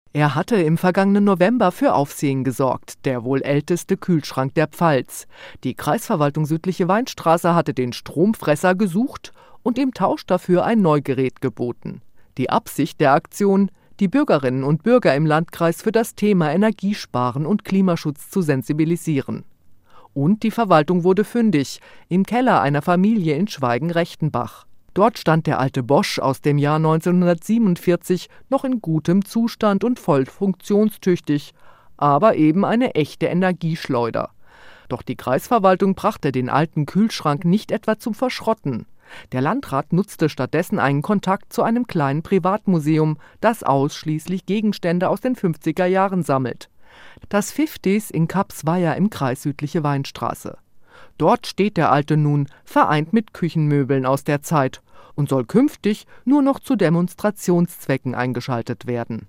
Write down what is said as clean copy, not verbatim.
Er hatte im vergangenen November für Aufsehen gesorgt, der wohl älteste Kühlschrank der Pfalz. Die Kreisverwaltung Südliche Weinstraße hatte den Stromfresser gesucht und im Tausch dafür ein Neugerät geboten. Die Absicht der Aktion: die Bürgerinnen und Bürger im Landkreis für das Thema Energiesparen und Klimaschutz zu sensibilisieren. Und die Verwaltung wurde fündig, im Keller einer Familie in Schweigen-Rechtenbach. Dort stand der alte Bosch aus dem Jahr 1947 noch in gutem Zustand und voll funktionstüchtig, aber eben eine echte Energieschleuder. Doch die Kreisverwaltung brachte den alten Kühlschrank nicht etwa zum Verschrotten. Der Landrat nutzte stattdessen einen Kontakt zu einem kleinen Privatmuseum, das ausschließlich Gegenstände aus den 50er Jahren sammelt. Das 50s in Kapsweier im Kreis Südliche Weinstraße. Dort steht der alte nun, vereint mit Küchenmöbeln aus der Zeit, und soll künftig nur noch zu Demonstrationszwecken eingeschaltet werden.